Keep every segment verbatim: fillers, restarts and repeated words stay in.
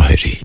طاهری.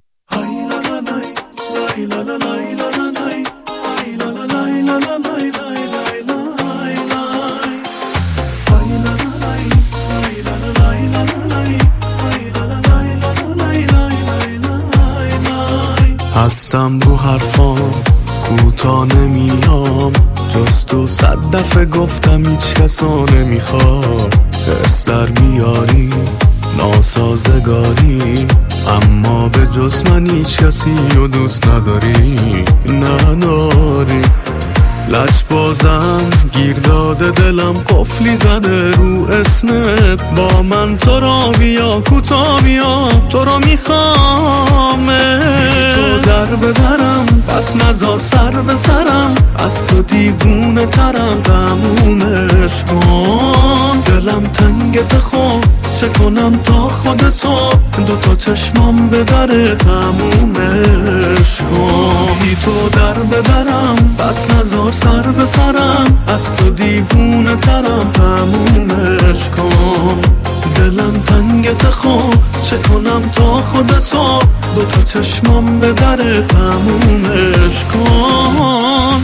هستم رو حرفام کوتا نمیام، جز تو صد دفعه گفتم هیچ کسا نمیخوام. حرص در میاری ناسازگاری، اما به جز من هیچ کسی رو دوست نداری نداری. لج بازم گیر داده دلم قفلی زده رو اسمت، با من تو را بیا کوتا بیا تو را میخوام. تو در بدرم پس نزار سر به سرم، از تو دیوونه ترم تمومش کن. دلم تنگ بخواب چه کنم تا خود صبح، دوتا چشمام بدره تمومش کن. بی تو در بدرم پس نزار سر به سرم، از تو دیوونه ترم تمومش کن. دلم تنگ تخواب چه کنم تا خود صبح، دوتا چشمام بدره تمومش کن.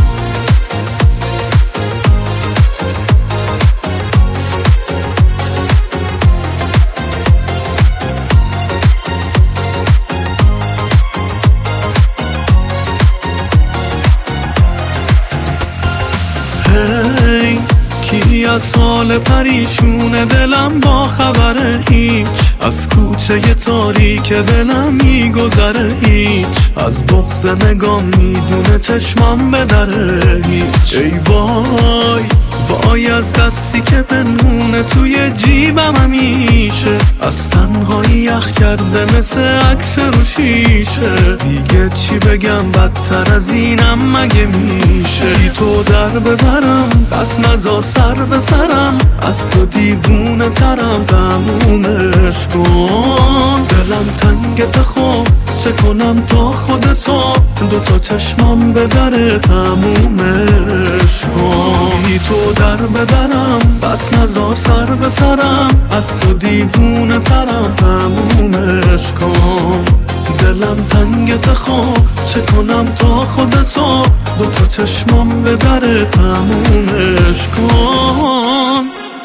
هی کی از حال پریشون دلم با خبره هیچ، از کوچه تاریک دلم میگذره هیچ، از بغض نگام میدونه چشمم بدره هیچ. ای وای وای از دستی که پنهونه توی جیبم همیشه، از تنهایی یخ کرده مثل عکس رو شیشه. دیگه چی بگم بدتر از اینم مگه میشه؟ بی تو در ببرم پس نزار سر به سرم، از تو دیوونه ترم تمومش کن. دلم تنگ بخواب چه کنم تا خود صبح، دوتا چشمام بدره تمومش کن. بی تو در بدرم پس نزار سر به سرم، از تو دیوونه ترم تمومش کن. دلم تنگ بخواب چه کنم تا خود صبح، دوتا چشمام بدره تمومش کن.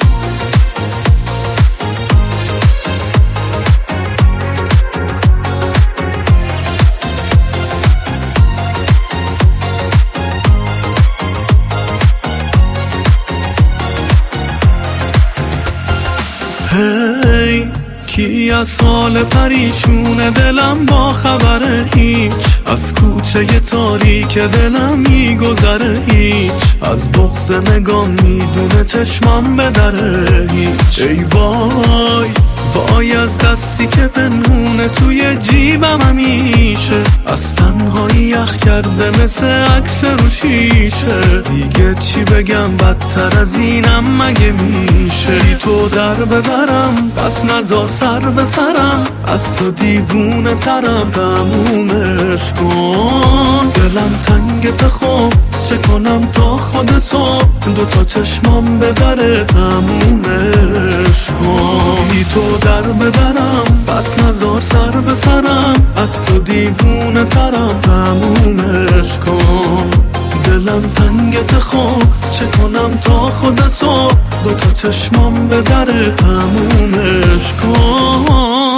هی کی از حال پریشون دلم با خبره هیچ، از کوچه تاریک دلم میگذره هیچ، از بغض نگام میدونه چشمم بدره هیچ. ای وای وای از دستی که پنهونه توی جیبم همیشه، از تنهایی یخ کرده مثل عکس رو شیشه. دیگه چی بگم بدتر از اینم مگه میشه؟ بی تو در بدرم پس نزار سر به سرم، از تو دیوونه ترم تمومش کن. دلم تنگ بخواب چه کنم تا خود صبح، دوتا چشمام بدره تمومش کن. بی تو در ببرم پس نزار سر به سرم، از تو دیوونه ترم تمومش کن. دلم تنگ بخواب چه کنم تا خود صبح، دوتا چشمام بدره تمومش کن.